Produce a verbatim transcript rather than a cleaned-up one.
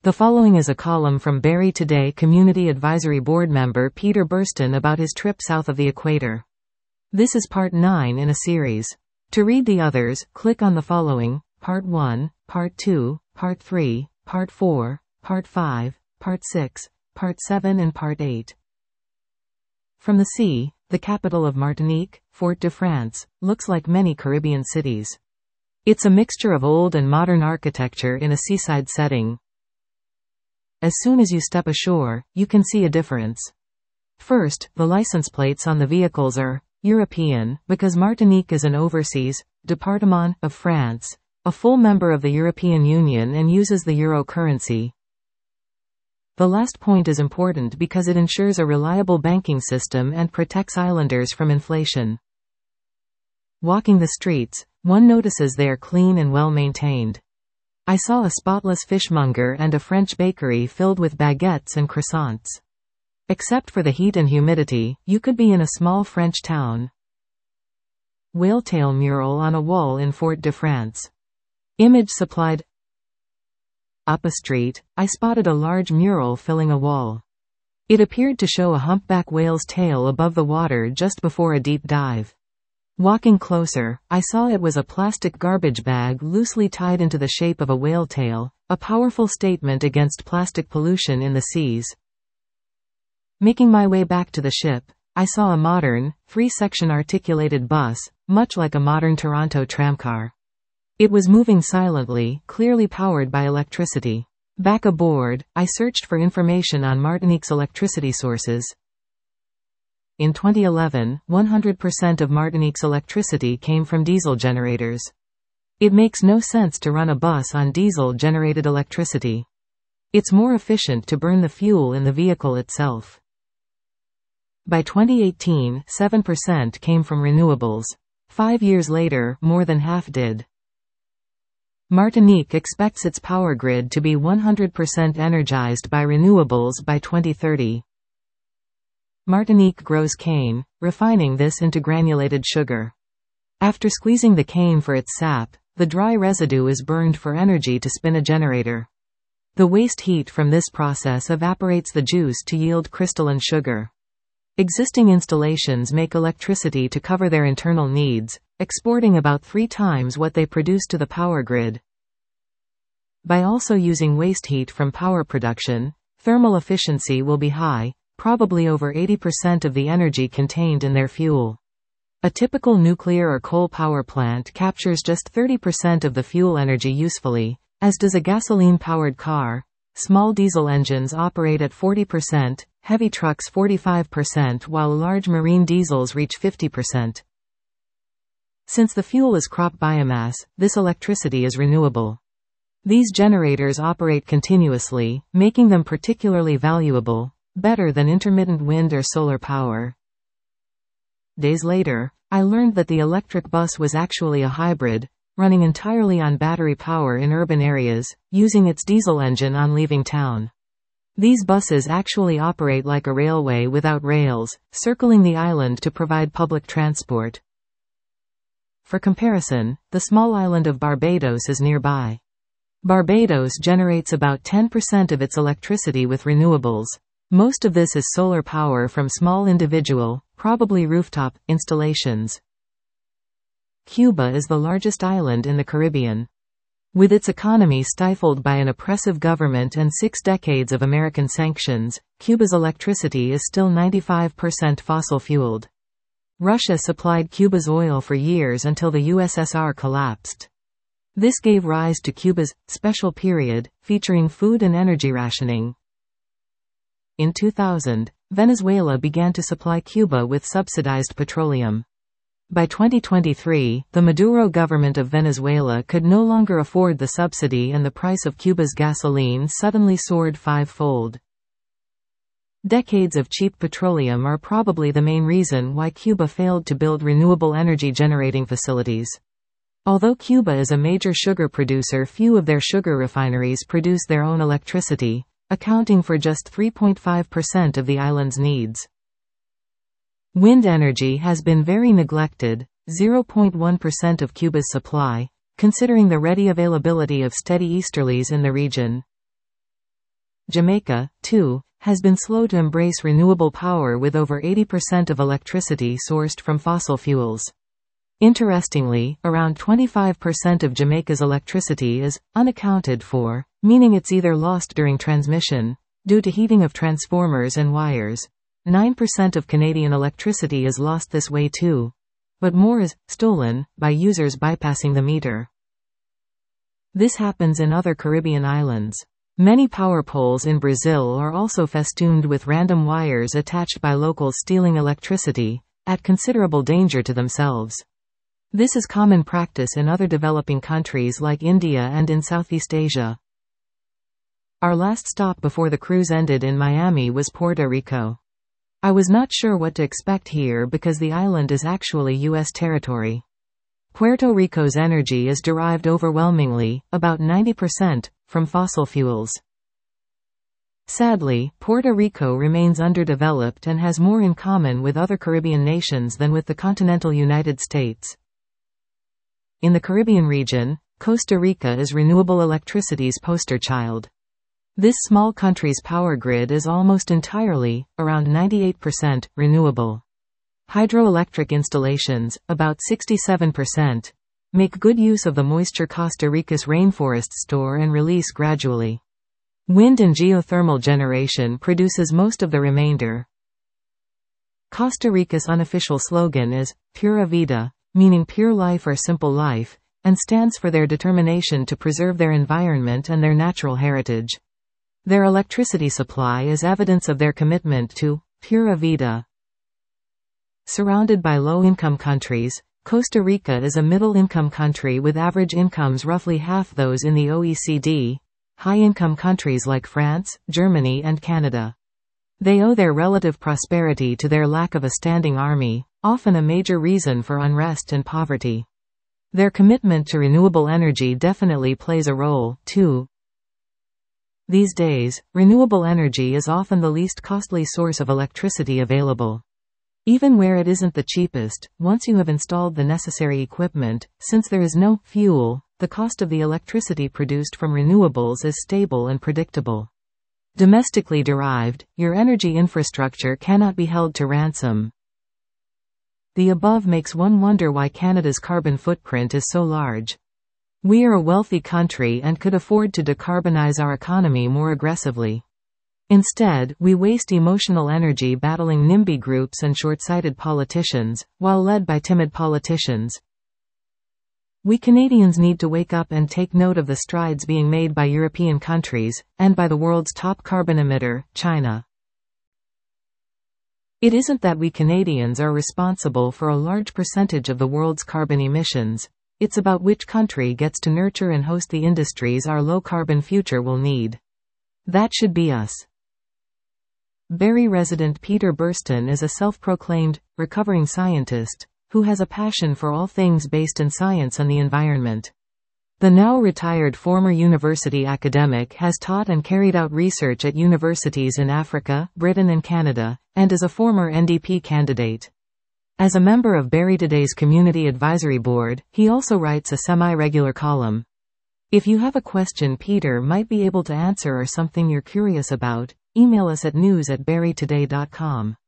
The following is a column from Barrie Today Community Advisory Board member Peter Burston about his trip south of the equator. This is part nine in a series. To read the others, click on the following: Part one, Part two, Part three, Part four, Part five, Part six, Part seven and Part eight. From the sea, the capital of Martinique, Fort-de-France, looks like many Caribbean cities. It's a mixture of old and modern architecture in a seaside setting. As soon as you step ashore, you can see a difference. First, the license plates on the vehicles are European, because Martinique is an overseas département of France, a full member of the European Union and uses the euro currency. The last point is important because it ensures a reliable banking system and protects islanders from inflation. Walking the streets, one notices they are clean and well maintained. I saw a spotless fishmonger and a French bakery filled with baguettes and croissants. Except for the heat and humidity, you could be in a small French town. Whaletail mural on a wall in Fort-de-France. Image supplied. Up a street, I spotted a large mural filling a wall. It appeared to show a humpback whale's tail above the water just before a deep dive. Walking closer, I saw it was a plastic garbage bag loosely tied into the shape of a whale tail, a powerful statement against plastic pollution in the seas. Making my way back to the ship, I saw a modern, three-section articulated bus, much like a modern Toronto tramcar. It was moving silently, clearly powered by electricity. Back aboard, I searched for information on Martinique's electricity sources. In twenty eleven, one hundred percent of Martinique's electricity came from diesel generators. It makes no sense to run a bus on diesel-generated electricity. It's more efficient to burn the fuel in the vehicle itself. By twenty eighteen, seven percent came from renewables. Five years later, more than half did. Martinique expects its power grid to be one hundred percent energized by renewables by twenty thirty. Martinique grows cane, refining this into granulated sugar. After squeezing the cane for its sap, the dry residue is burned for energy to spin a generator. The waste heat from this process evaporates the juice to yield crystalline sugar. Existing installations make electricity to cover their internal needs, exporting about three times what they produce to the power grid. By also using waste heat from power production, thermal efficiency will be high, probably over eighty percent of the energy contained in their fuel. A typical nuclear or coal power plant captures just thirty percent of the fuel energy usefully, as does a gasoline-powered car. Small diesel engines operate at forty percent, heavy trucks forty-five percent, while large marine diesels reach fifty percent. Since the fuel is crop biomass, this electricity is renewable. These generators operate continuously, making them particularly valuable, better than intermittent wind or solar power. Days later, I learned that the electric bus was actually a hybrid, running entirely on battery power in urban areas, using its diesel engine on leaving town. These buses actually operate like a railway without rails, circling the island to provide public transport. For comparison, the small island of Barbados is nearby. Barbados generates about ten percent of its electricity with renewables. Most of this is solar power from small individual, probably rooftop, installations. Cuba is the largest island in the Caribbean. With its economy stifled by an oppressive government and six decades of American sanctions, Cuba's electricity is still ninety-five percent fossil-fueled. Russia supplied Cuba's oil for years until the U S S R collapsed. This gave rise to Cuba's special period, featuring food and energy rationing. In two thousand, Venezuela began to supply Cuba with subsidized petroleum. By twenty twenty-three, the Maduro government of Venezuela could no longer afford the subsidy and the price of Cuba's gasoline suddenly soared five-fold. Decades of cheap petroleum are probably the main reason why Cuba failed to build renewable energy generating facilities. Although Cuba is a major sugar producer, few of their sugar refineries produce their own electricity, accounting for just three point five percent of the island's needs. Wind energy has been very neglected, zero point one percent of Cuba's supply, considering the ready availability of steady easterlies in the region. Jamaica, too, has been slow to embrace renewable power with over eighty percent of electricity sourced from fossil fuels. Interestingly, around twenty-five percent of Jamaica's electricity is unaccounted for, meaning it's either lost during transmission, due to heating of transformers and wires. nine percent of Canadian electricity is lost this way too. But more is stolen by users bypassing the meter. This happens in other Caribbean islands. Many power poles in Brazil are also festooned with random wires attached by locals stealing electricity, at considerable danger to themselves. This is common practice in other developing countries like India and in Southeast Asia. Our last stop before the cruise ended in Miami was Puerto Rico. I was not sure what to expect here because the island is actually U S territory. Puerto Rico's energy is derived overwhelmingly, about ninety percent, from fossil fuels. Sadly, Puerto Rico remains underdeveloped and has more in common with other Caribbean nations than with the continental United States. In the Caribbean region, Costa Rica is renewable electricity's poster child. This small country's power grid is almost entirely, around ninety-eight percent, renewable. Hydroelectric installations, about sixty-seven percent, make good use of the moisture Costa Rica's rainforests store and release gradually. Wind and geothermal generation produces most of the remainder. Costa Rica's unofficial slogan is Pura Vida, meaning pure life or simple life, and stands for their determination to preserve their environment and their natural heritage. Their electricity supply is evidence of their commitment to Pura Vida. Surrounded by low-income countries, Costa Rica is a middle-income country with average incomes roughly half those in the O E C D, high-income countries like France, Germany and Canada. They owe their relative prosperity to their lack of a standing army, often a major reason for unrest and poverty. Their commitment to renewable energy definitely plays a role, too. These days, renewable energy is often the least costly source of electricity available. Even where it isn't the cheapest, once you have installed the necessary equipment, since there is no fuel, the cost of the electricity produced from renewables is stable and predictable. Domestically derived, your energy infrastructure cannot be held to ransom. The above makes one wonder why Canada's carbon footprint is so large. We are a wealthy country and could afford to decarbonize our economy more aggressively. Instead, we waste emotional energy battling NIMBY groups and short-sighted politicians, while led by timid politicians. We Canadians need to wake up and take note of the strides being made by European countries, and by the world's top carbon emitter, China. It isn't that we Canadians are responsible for a large percentage of the world's carbon emissions. It's about which country gets to nurture and host the industries our low-carbon future will need. That should be us. Barrie resident Peter Burston is a self-proclaimed, recovering scientist, who has a passion for all things based in science and the environment. The now retired former university academic has taught and carried out research at universities in Africa, Britain and Canada, and is a former N D P candidate. As a member of Barrie Today's Community Advisory Board, he also writes a semi-regular column. If you have a question Peter might be able to answer or something you're curious about, email us at news at barrie today dot com.